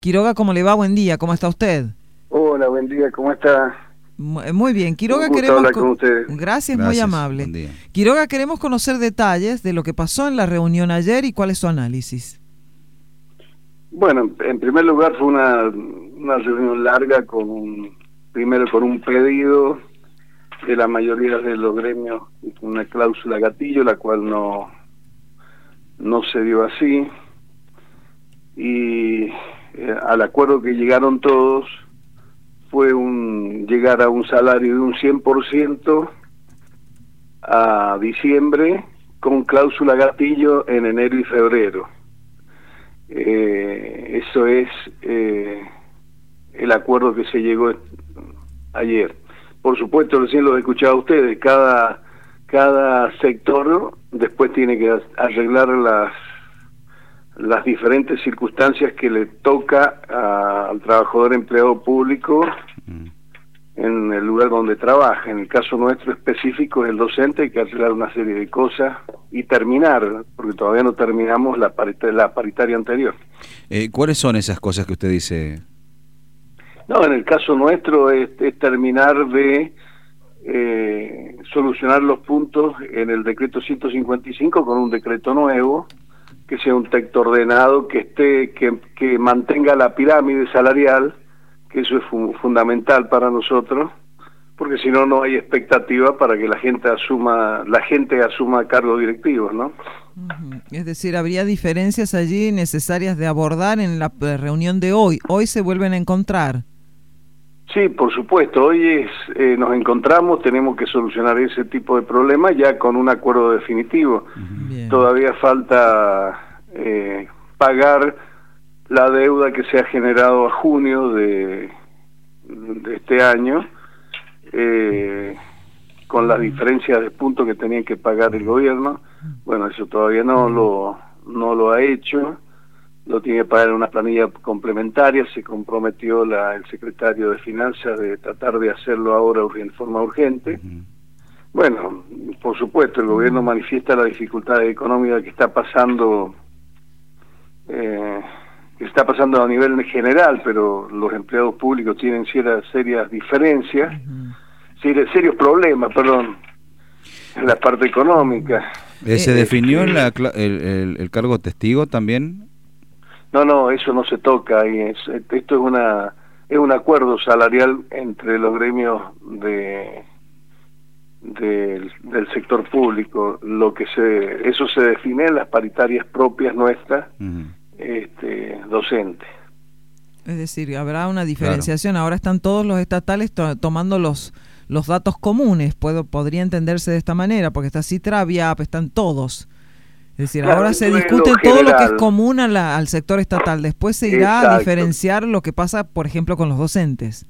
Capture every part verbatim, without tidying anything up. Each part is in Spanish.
Quiroga, ¿cómo le va? Buen día, ¿cómo está usted? Hola, buen día, ¿cómo está? Muy bien, Quiroga, Un gusto queremos hablar con ustedes. Gracias, Gracias, muy amable. buen día. Quiroga, queremos conocer detalles de lo que pasó en la reunión ayer y cuál es su análisis. Bueno, en primer lugar fue una, una reunión larga con un, primero con un pedido de la mayoría de los gremios, una cláusula gatillo, la cual no, no se dio así, y eh, al acuerdo que llegaron todos fue un llegar a un salario de un cien por ciento a diciembre con cláusula gatillo en enero y febrero. Eh, eso es eh, el acuerdo que se llegó ayer. Por supuesto, recién los he escuchado a ustedes, cada, cada sector después tiene que arreglar las, las diferentes circunstancias que le toca a, al trabajador empleado público mm. en el lugar donde trabaja. En el caso nuestro específico, el docente, hay que arreglar una serie de cosas y terminar, porque todavía no terminamos la, parita, la paritaria anterior. Eh, ¿Cuáles son esas cosas que usted dice? No, en el caso nuestro es, es terminar de eh, solucionar los puntos en el decreto ciento cincuenta y cinco con un decreto nuevo, que sea un texto ordenado, que esté, que, que mantenga la pirámide salarial, que eso es fu fundamental para nosotros, porque si no, no hay expectativa para que la gente asuma, la gente asuma cargos directivos, ¿no? Uh-huh. Es decir, habría diferencias allí necesarias de abordar en la reunión de hoy. Hoy se vuelven a encontrar. Sí, por supuesto. Hoy es, eh, nos encontramos, tenemos que solucionar ese tipo de problemas ya con un acuerdo definitivo. Uh-huh. Todavía falta eh, pagar la deuda que se ha generado a junio de, de este año, eh, con las diferencias de puntos que tenía que pagar el gobierno. Bueno, eso todavía no lo no lo ha hecho, lo tiene que pagar en una planilla complementaria. Se comprometió la, el secretario de Finanzas de tratar de hacerlo ahora en forma urgente. Bueno, por supuesto, el gobierno manifiesta la dificultad económica que está pasando eh, que está pasando a nivel general, pero los empleados públicos tienen ciertas serias diferencias, serios, serios problemas, perdón, en la parte económica. ¿Se eh, definió eh, la, el, el, el cargo testigo también? No, no, eso no se toca. Y es, esto es una es un acuerdo salarial entre los gremios de, de del sector público. Lo que se eso se define en las paritarias propias nuestras. Uh-huh. Este, docente. Es decir, habrá una diferenciación. Claro. Ahora están todos los estatales to tomando los los datos comunes. Puedo, podría entenderse de esta manera, porque está Citra, Viap, están todos. Es decir, claro, ahora se discute todo lo que es común a la, al sector estatal. Después se irá Exacto. a diferenciar lo que pasa, por ejemplo, con los docentes.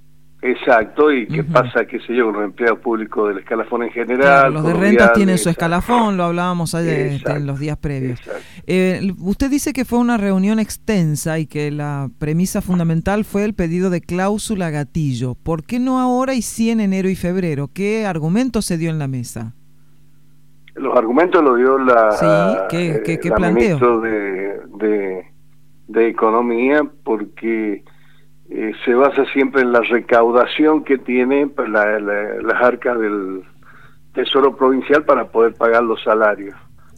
Exacto, y qué uh-huh. pasa, qué sé yo, con los empleados públicos del escalafón en general. Claro, los de rentas tienen su escalafón, lo hablábamos ayer este, en los días previos. Eh, usted dice que fue una reunión extensa y que la premisa fundamental fue el pedido de cláusula gatillo. ¿Por qué no ahora y sí en enero y febrero? ¿Qué argumento se dio en la mesa? Los argumentos los dio la, sí, ¿qué, qué, qué la planteo? ministra de, de, de Economía, porque Eh, se basa siempre en la recaudación que tiene la, la, las arcas del Tesoro Provincial para poder pagar los salarios.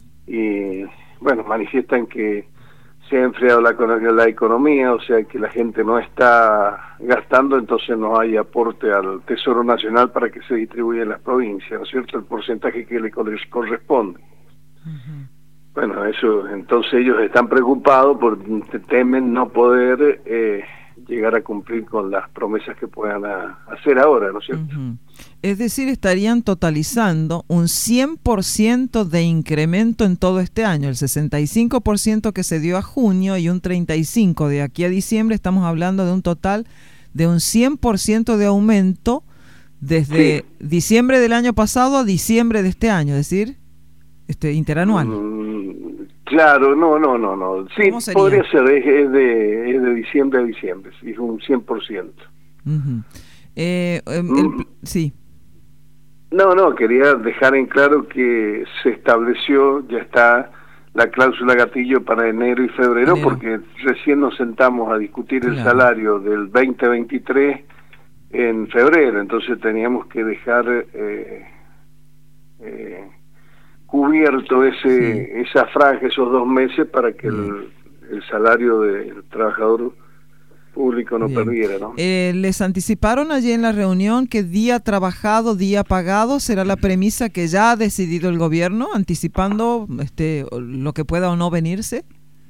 Y bueno, manifiestan que se ha enfriado la, la economía, o sea que la gente no está gastando, entonces no hay aporte al Tesoro Nacional para que se distribuya en las provincias, ¿no es cierto?, el porcentaje que le corresponde. Uh-huh. Bueno, eso, entonces ellos están preocupados porque temen no poder eh, llegar a cumplir con las promesas que puedan a, hacer ahora, ¿no es cierto? Uh-huh. Es decir, estarían totalizando un cien por ciento de incremento en todo este año, el sesenta y cinco por ciento que se dio a junio y un treinta y cinco por ciento de aquí a diciembre. Estamos hablando de un total de un cien por ciento de aumento desde sí. diciembre del año pasado a diciembre de este año, es decir, este interanual. Mm, claro, no, no, no, no. Sí, podría ser, es, es, de, es de diciembre a diciembre, sí, es un cien por ciento. Uh-huh. eh, el, mm. el, sí. No, no, quería dejar en claro que se estableció, ya está la cláusula gatillo para enero y febrero, enero. Porque recién nos sentamos a discutir claro. el salario del veinte veintitrés en febrero, entonces teníamos que dejar eh, eh, cubierto ese sí. esa franja, esos dos meses, para que el, el salario del trabajador público no Bien. perdiera, ¿no? Eh, ¿Les anticiparon allí en la reunión que día trabajado, día pagado será la premisa que ya ha decidido el gobierno, anticipando este lo que pueda o no venirse?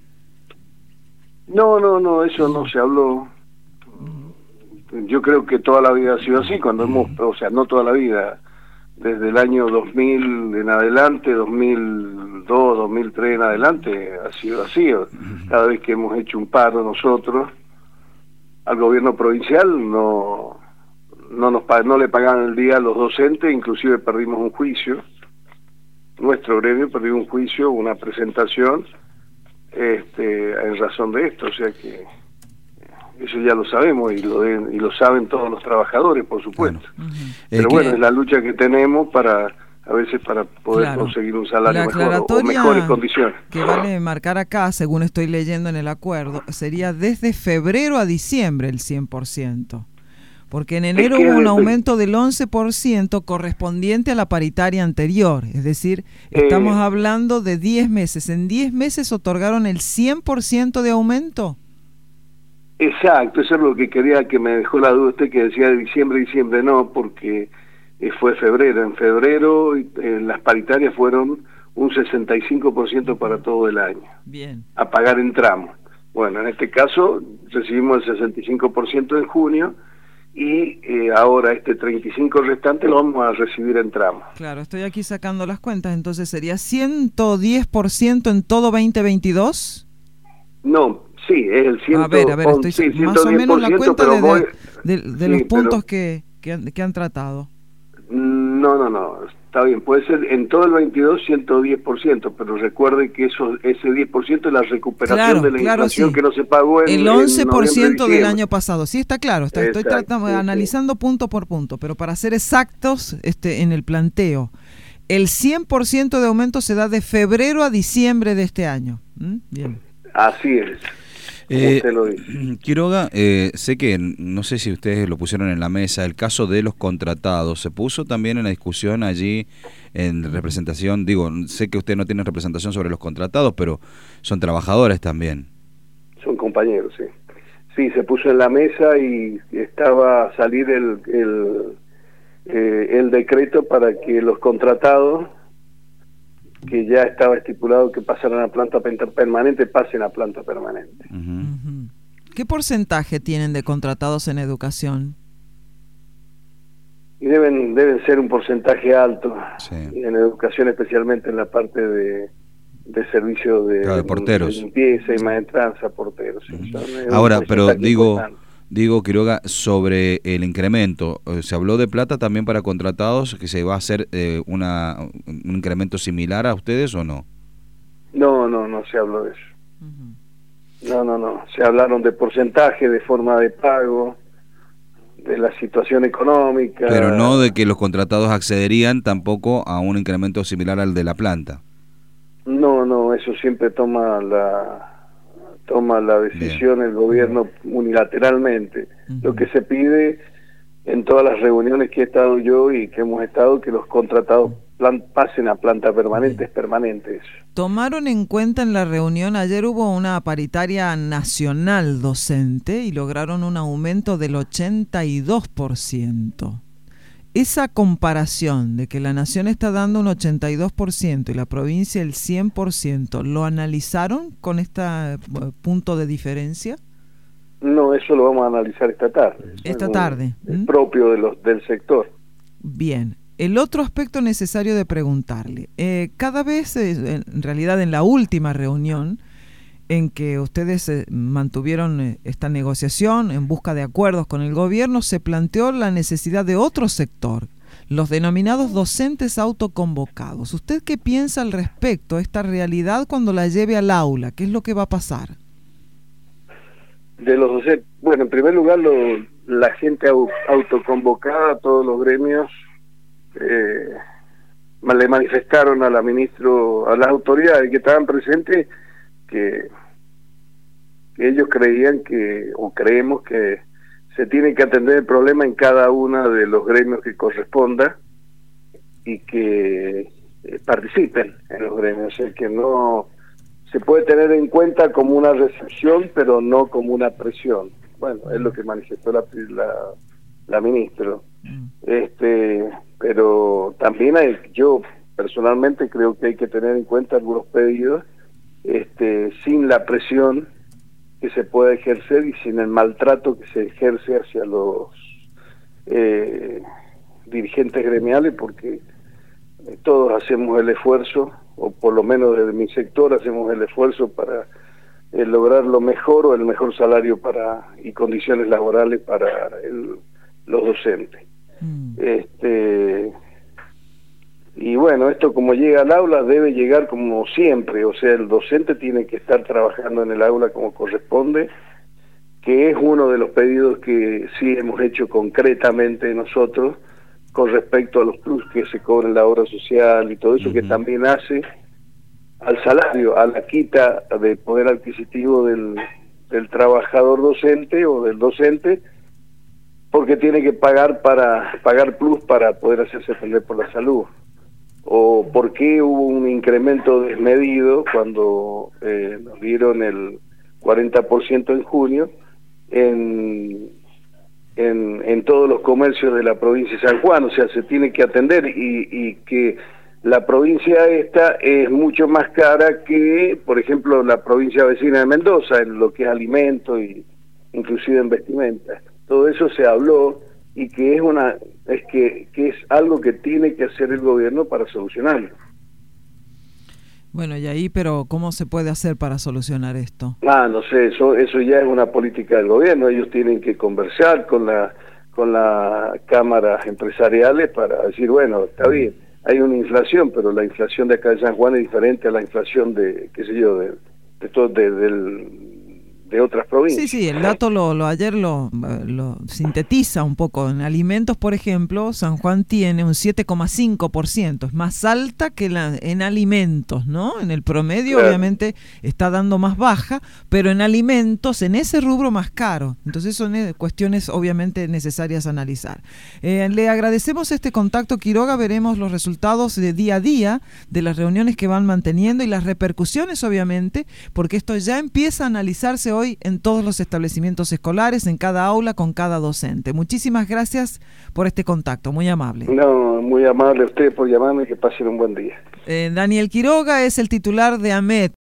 No, no, no, eso no se habló. Yo creo que toda la vida ha sido así, cuando hemos, o sea, no toda la vida, desde el año dos mil en adelante, dos mil dos, dos mil tres en adelante, ha sido así. Cada vez que hemos hecho un paro nosotros, al gobierno provincial no no nos no le pagaban el día a los docentes, inclusive perdimos un juicio, nuestro gremio perdió un juicio, una presentación, este en razón de esto, o sea que eso ya lo sabemos y lo de, y lo saben todos los trabajadores, por supuesto. Bueno, uh-huh. Pero bueno, que... es la lucha que tenemos para a veces para poder claro. conseguir un salario mejor o mejores condiciones. Que vale marcar acá, según estoy leyendo en el acuerdo, sería desde febrero a diciembre el cien por ciento. Porque en enero es que hubo un aumento del once por ciento correspondiente a la paritaria anterior. Es decir, estamos eh, hablando de diez meses. ¿En diez meses otorgaron el cien por ciento de aumento? Exacto, eso es lo que quería, que me dejó la duda usted, que decía de diciembre, diciembre no, porque fue febrero. En febrero eh, las paritarias fueron un sesenta y cinco por ciento para todo el año. Bien. A pagar en tramos. Bueno, en este caso recibimos el sesenta y cinco por ciento en junio y eh, ahora este treinta y cinco por ciento restante lo vamos a recibir en tramos. Claro, estoy aquí sacando las cuentas, entonces sería ciento diez por ciento en todo veinte veintidós. No, sí, es el ciento. A ver, a ver, estoy sí, más o menos la cuenta de, voy, de, de, de sí, los puntos pero, que, que, han, que han tratado. No, no, no, está bien, puede ser en todo el veintidós ciento diez por ciento, pero recuerde que eso ese diez por ciento es la recuperación claro, de la claro, inflación sí. que no se pagó en el once por ciento en del año pasado. Sí, está claro, está, Exacto, estoy tratando, sí, analizando sí. punto por punto, pero para ser exactos este, en el planteo, el cien por ciento de aumento se da de febrero a diciembre de este año. ¿Mm? Bien. Así es. Eh, Quiroga, eh, sé que, no sé si ustedes lo pusieron en la mesa, el caso de los contratados, ¿se puso también en la discusión allí en representación? Digo, sé que usted no tiene representación sobre los contratados, pero son trabajadores también. Son compañeros, sí. Sí, se puso en la mesa y estaba a salir el, el, eh, el decreto para que los contratados, que ya estaba estipulado que pasaran a planta permanente, pasen a planta permanente. Uh-huh. Uh-huh. ¿Qué porcentaje tienen de contratados en educación? Y deben deben ser un porcentaje alto, sí. En educación, especialmente en la parte de, de servicio de, claro, de porteros, de limpieza y maestranza, porteros. Sí. Uh-huh. Ahora, pero digo... Importante. Digo, Quiroga, sobre el incremento, ¿se habló de plata también para contratados, que se va a hacer eh, una un incremento similar a ustedes o no? No, no, no se habló de eso. Uh-huh. No, no, no. Se hablaron de porcentaje, de forma de pago, de la situación económica. Pero no de que los contratados accederían tampoco a un incremento similar al de la planta. No, no, eso siempre toma la... toma la decisión Bien. El gobierno unilateralmente. Uh-huh. Lo que se pide en todas las reuniones que he estado yo y que hemos estado, que los contratados plan, pasen a planta permanente, es permanente eso. ¿Tomaron en cuenta en la reunión, ayer hubo una paritaria nacional docente y lograron un aumento del ochenta y dos por ciento? Esa comparación de que la nación está dando un ochenta y dos por ciento y la provincia el cien por ciento, ¿lo analizaron con este punto de diferencia? No, eso lo vamos a analizar esta tarde. Esta tarde. Es ¿Mm? propio de los, del sector. Bien. El otro aspecto necesario de preguntarle, eh, cada vez, eh, en realidad en la última reunión, en que ustedes eh, mantuvieron eh, esta negociación en busca de acuerdos con el gobierno, se planteó la necesidad de otro sector, los denominados docentes autoconvocados. ¿Usted qué piensa al respecto, esta realidad cuando la lleve al aula? ¿Qué es lo que va a pasar? De los docentes, bueno, en primer lugar, lo, la gente autoconvocada, todos los gremios, eh, le manifestaron a la ministro, a las autoridades que estaban presentes, que, que ellos creían que, o creemos que se tiene que atender el problema en cada uno de los gremios que corresponda y que eh, participen en los gremios, o sea, que no se puede tener en cuenta como una recepción, pero no como una presión. Bueno, es lo que manifestó la, la, la ministra. Mm. Este, pero también hay, yo personalmente creo que hay que tener en cuenta algunos pedidos, este, sin la presión que se puede ejercer y sin el maltrato que se ejerce hacia los eh, dirigentes gremiales, porque eh, todos hacemos el esfuerzo, o por lo menos desde mi sector hacemos el esfuerzo para eh, lograr lo mejor o el mejor salario para y condiciones laborales para el, los docentes. Mm. Este y bueno, esto como llega al aula debe llegar como siempre, o sea, el docente tiene que estar trabajando en el aula como corresponde, que es uno de los pedidos que sí hemos hecho concretamente nosotros con respecto a los plus que se cobran en la obra social y todo eso, uh-huh. que también hace al salario, a la quita de poder adquisitivo del, del trabajador docente o del docente, porque tiene que pagar para pagar plus para poder hacerse atender por la salud. O por qué hubo un incremento desmedido cuando eh, nos dieron el cuarenta por ciento en junio en, en en todos los comercios de la provincia de San Juan. O sea, se tiene que atender y, y que la provincia esta es mucho más cara que, por ejemplo, la provincia vecina de Mendoza, en lo que es alimento y inclusive en vestimenta. Todo eso se habló y que es una es que, que es algo que tiene que hacer el gobierno para solucionarlo. Bueno, y ahí, pero ¿cómo se puede hacer para solucionar esto? Ah, no sé, eso eso ya es una política del gobierno. Ellos tienen que conversar con la con las cámaras empresariales para decir, bueno, está bien, hay una inflación, pero la inflación de acá de San Juan es diferente a la inflación de, qué sé yo, de, de todo, de, del de otras provincias. Sí, sí, el dato lo, lo ayer lo, lo sintetiza un poco. En alimentos, por ejemplo, San Juan tiene un siete coma cinco por ciento, es más alta que la en alimentos, ¿no? En el promedio, claro, obviamente está dando más baja, pero en alimentos, en ese rubro más caro. Entonces son cuestiones obviamente necesarias a analizar. Eh, le agradecemos este contacto, Quiroga. Veremos los resultados de día a día de las reuniones que van manteniendo y las repercusiones, obviamente, porque esto ya empieza a analizarse hoy en todos los establecimientos escolares, en cada aula, con cada docente. Muchísimas gracias por este contacto, muy amable. No, muy amable a usted por llamarme y que pasen un buen día. Eh, Daniel Quiroga es el titular de AMET,